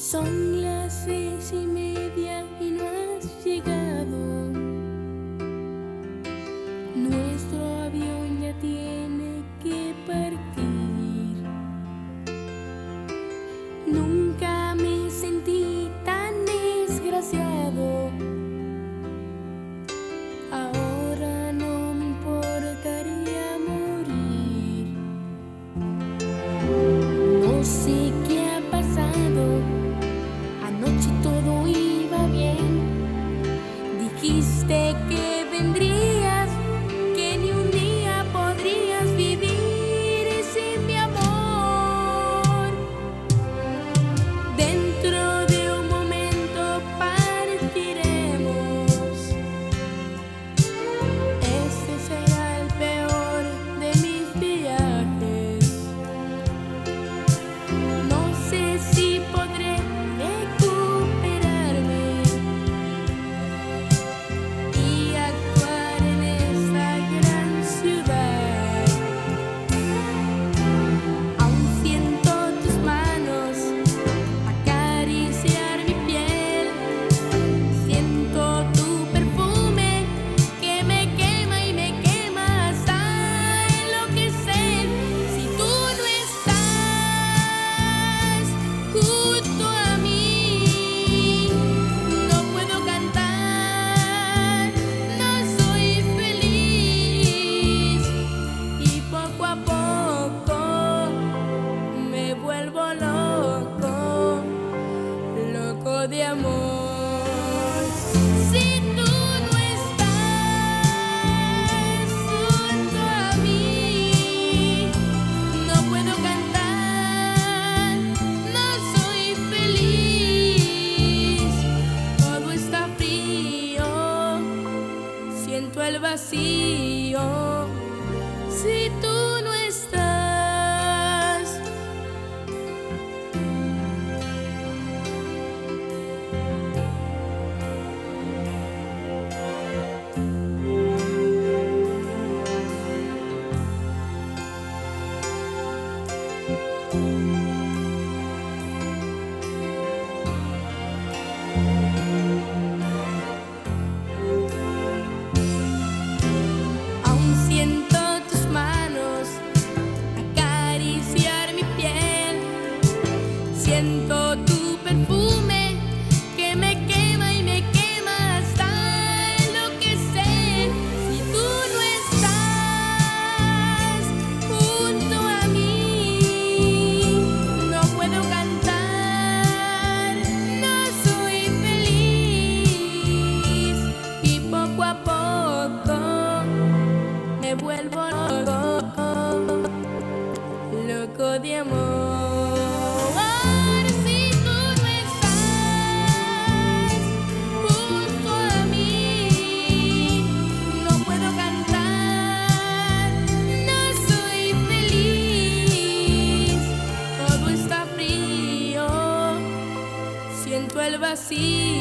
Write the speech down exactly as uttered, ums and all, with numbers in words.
Son las seis y media y no has llegado. Nuestro avión ya tiene que partir. Nunca me sentí tan desgraciado. Ahora no me importaría morir. No sé qué ha pasado. Anoche todo iba bien. Dijiste que vendrías, que ni un día podrías vivir sin mi amor. Dentro de un momento partiremos. Este será el peor de mis viajes. No sé si podré recuperarme y actuar en esta gran ciudad. Aún siento tus manos acariciar mi piel. Siento tu perfume que me quema y me quema hasta enloquecer. Si tú no estás junto a mí, no puedo cantar, no soy feliz. Y poco a poco me vuelvo loco, loco de amor. Si tú no estás junto a mí, no puedo cantar, no soy feliz. Todo está frío, siento el vacío. Si tú no estás. Aún siento tus manos acariciar mi piel. Siento tu perfume que me quema y me quema hasta enloquecer. Si tú no estás junto a mí, no puedo cantar, no soy feliz. Y poco a poco me vuelvo loco, loco de amor. Si tú no estás junto a mí, no puedo cantar, no soy feliz. Todo está frío, siento el vacío.